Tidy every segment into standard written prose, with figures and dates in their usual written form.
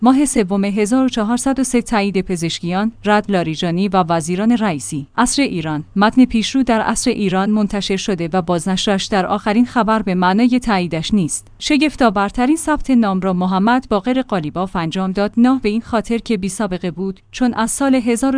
ماه سوم 1403 تایید پزشکیان، رد لاریجانی و وزیران رئیسی. عصر ایران. متن پیشرو در عصر ایران منتشر شده و بازنشرش در آخرین خبر به معنای تاییدش نیست. شگفت‌آورترین ثبت نام را محمد باقر قالیباف انجام داد، نه به این خاطر که بی سابقه بود، چون از سال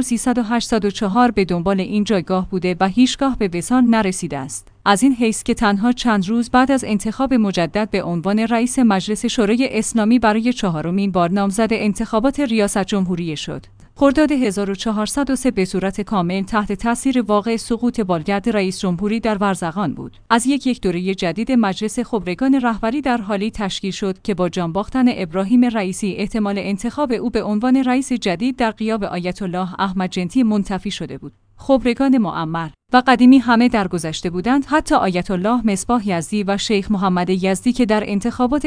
1384 به دنبال این جایگاه بوده و هیچگاه به وصال نرسیده است. از این حیث که تنها چند روز بعد از انتخاب مجدد به عنوان رئیس مجلس شورای اسلامی برای چهارمین بار نامزد انتخابات ریاست جمهوری شد. خرداد 1403 به صورت کامل تحت تاثیر واقع سقوط بالگرد رئیس جمهوری در ورزقان بود. از یک دوره جدید مجلس خبرگان رهبری در حالی تشکیل شد که با جان باختن ابراهیم رئیسی احتمال انتخاب او به عنوان رئیس جدید در غیاب آیت الله احمد جنتی منتفی شده بود. خبرگان معمر و قدیمی همه درگذشته بودند، حتی آیت الله مصباح یزدی و شیخ محمد یزدی که در انتخابات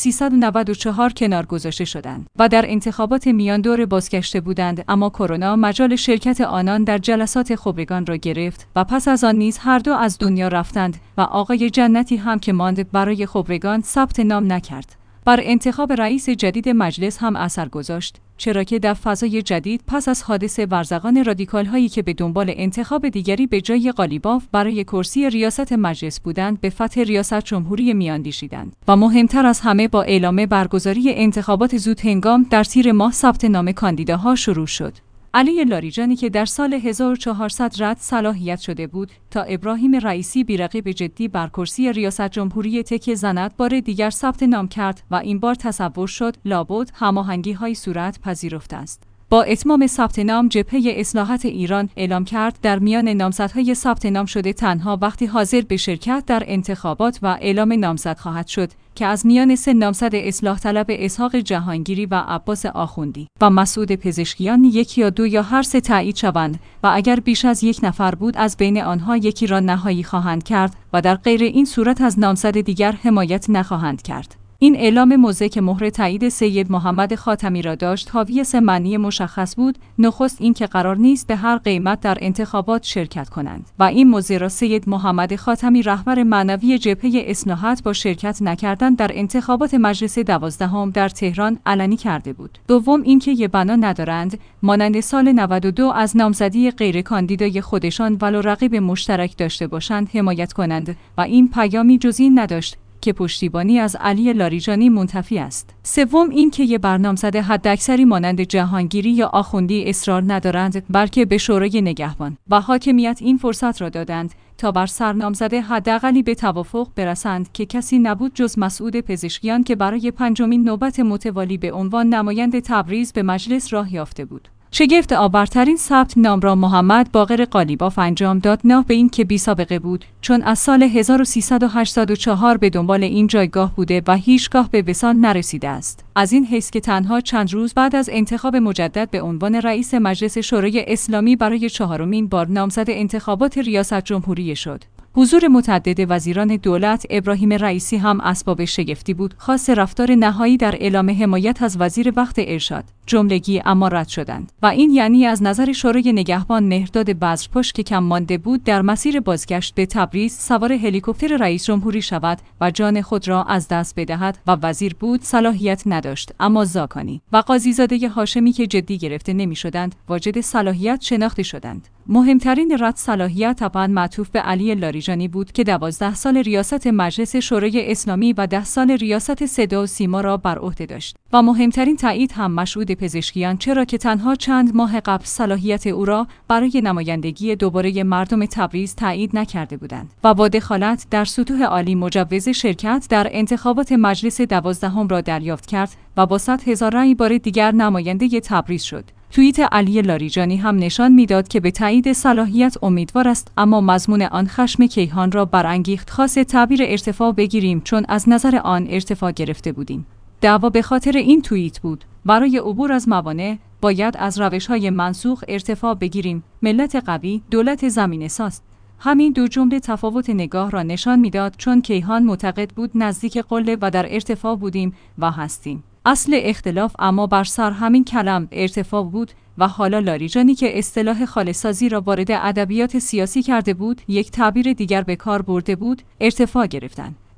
1394 کنار گذاشته شدند و در انتخابات میان دور بازگشته بودند، اما کرونا مجال شرکت آنان در جلسات خبرگان را گرفت و پس از آن نیز هر دو از دنیا رفتند و آقای جنتی هم که ماند برای خبرگان ثبت نام نکرد. بر انتخاب رئیس جدید مجلس هم اثر گذاشت، چرا که در فضای جدید پس از حادثه ورزقان رادیکال هایی که به دنبال انتخاب دیگری به جای قالیباف برای کرسی ریاست مجلس بودند به فتح ریاست جمهوری میاندیشیدند و مهمتر از همه با اعلام برگزاری انتخابات زود هنگام در تیر ماه ثبت نام کاندیداها شروع شد. علی لاریجانی که در سال 1400 رد صلاحیت شده بود تا ابراهیم رئیسی بی‌رقیب جدی بر کرسی ریاست جمهوری تکیه زند، بار دیگر ثبت نام کرد و این بار تصور شد لابد هماهنگی‌های صورت پذیرفته است. با اتمام ثبت نام جبهه اصلاحات ایران اعلام کرد در میان نامزدهای ثبت نام شده تنها وقتی حاضر به شرکت در انتخابات و اعلام نامزد خواهد شد که از میان 3 نامزد اصلاح طلب اسحاق جهانگیری و عباس آخوندی و مسعود پزشکیان یکی یا 2 یا هر 3 تایید شوند و اگر بیش از 1 نفر بود از بین آنها یکی را نهایی خواهند کرد و در غیر این صورت از نامزد دیگر حمایت نخواهند کرد. این اعلام موضع که مهر تایید سید محمد خاتمی را داشت حاوی 3 معنی مشخص بود. نخست این که قرار نیست به هر قیمت در انتخابات شرکت کنند و این موضع را سید محمد خاتمی رهبر معنوی جبهه اصلاحات با شرکت نکردن در انتخابات مجلس 12 در تهران علنی کرده بود. دوم این که یه بنا ندارند مانند سال 92 از نامزدی غیر کاندیدای خودشان ولو رقیب مشترک داشته باشند حمایت کنند و این پیامی جز این نداشت که پشتیبانی از علی لاریجانی منتفی است. سوم این که یه برنامه‌زد حداکثری مانند جهانگیری یا آخوندی اصرار ندارند، بلکه به شورای نگهبان و حاکمیت این فرصت را دادند تا بر سرنامزد حداقلی به توافق برسند که کسی نبود جز مسعود پزشکیان که برای 5مین نوبت متوالی به عنوان نماینده تبریز به مجلس راه یافته بود. شگفت آورترین ثبت نام را محمد باقر قالیباف انجام داد، نه به این که بی سابقه بود، چون از سال 1384 به دنبال این جایگاه بوده و هیچگاه به وصال نرسیده است. از این حیث که تنها چند روز بعد از انتخاب مجدد به عنوان رئیس مجلس شورای اسلامی برای 4مین بار نامزد انتخابات ریاست جمهوری شد. حضور متعدد وزیران دولت ابراهیم رئیسی هم اسباب شگفتی بود، خاص رفتار نهایی در اعلام حمایت از وزیر وقت ارشاد جملگی اما رد شدند و این یعنی از نظر شورای نگهبان مهرداد بذرپشت که کم مانده بود در مسیر بازگشت به تبریز سوار هلیکوپتر رئیس جمهوری شود و جان خود را از دست بدهد و وزیر بود صلاحیت نداشت، اما زاکانی و قاضیزاده هاشمی که جدی گرفته نمی‌شدند واجد صلاحیت شناخته شدند. مهمترین رد صلاحیت طبعاً معطوف به علی لاریجانی بود که 12 سال ریاست مجلس شورای اسلامی و 10 سال ریاست صدا و سیما را بر عهده داشت و مهمترین تایید هم مسعود پزشکیان، چرا که تنها چند ماه قبل صلاحیت او را برای نمایندگی دوباره مردم تبریز تایید نکرده بودند و با دخالت در سطوح عالی مجوز شرکت در انتخابات مجلس 12 را دریافت کرد و با 100,000 رأی بار دیگر نماینده تبریز شد. توییت علی لاریجانی هم نشان میداد که به تایید صلاحیت امیدوار است، اما مضمون آن خشم کیهان را برانگیخت. خاص تعبیر ارتفاع بگیریم چون از نظر آن ارتفاع گرفته بودیم. دعوا به خاطر این توییت بود. برای عبور از موانع باید از روش‌های منسوخ ارتفاع بگیریم. ملت قوی، دولت زمینه‌ساز. همین 2 جمله تفاوت نگاه را نشان میداد، چون کیهان معتقد بود نزدیک قله و در ارتفاع بودیم و هستیم. اصل اختلاف اما بر سر همین کلم ارتفاع بود و حالا لاریجانی که اصطلاح خالص‌سازی را وارد ادبیات سیاسی کرده بود یک تعبیر دیگر به کار برده بود، ارتفاع گرفتن.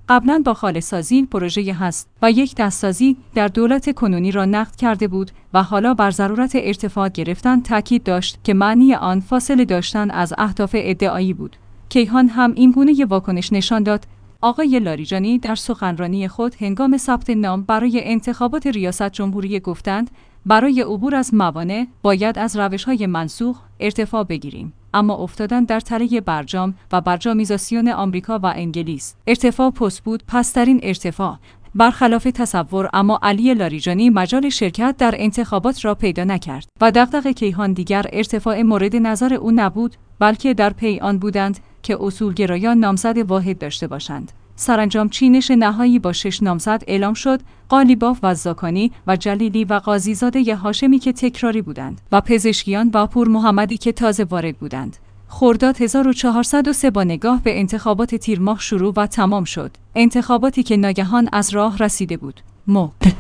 قبلا با خاله‌سازی پروژه هست و یک دستسازی در دولت کنونی را نقد کرده بود و حالا بر ضرورت ارتفاع گرفتن تاکید داشت که معنی آن فاصله داشتن از اهداف ادعایی بود. کیهان هم این گونه واکنش نشان داد. آقای لاریجانی در سخنرانی خود هنگام ثبت نام برای انتخابات ریاست جمهوری گفتند برای عبور از موانع باید از روش‌های منسوخ ارتفاع بگیریم، اما افتادن در تله برجام و برجامیزاسیون آمریکا و انگلیس. ارتفاع پست بود، پسترین ارتفاع. برخلاف تصور، اما علی لاریجانی مجال شرکت در انتخابات را پیدا نکرد و دغدغه کیهان دیگر ارتفاع مورد نظر او نبود، بلکه در پی آن بودند که اصولگرایان نامزد واحد داشته باشند. سرانجام چینش نهایی با 6 نامزد اعلام شد: قالیباف و زاکانی و جلیلی و قاضیزاده هاشمی که تکراری بودند و پزشکیان و پور محمدی که تازه وارد بودند. خرداد 1403 با نگاه به انتخابات تیر ماه شروع و تمام شد. انتخاباتی که ناگهان از راه رسیده بود.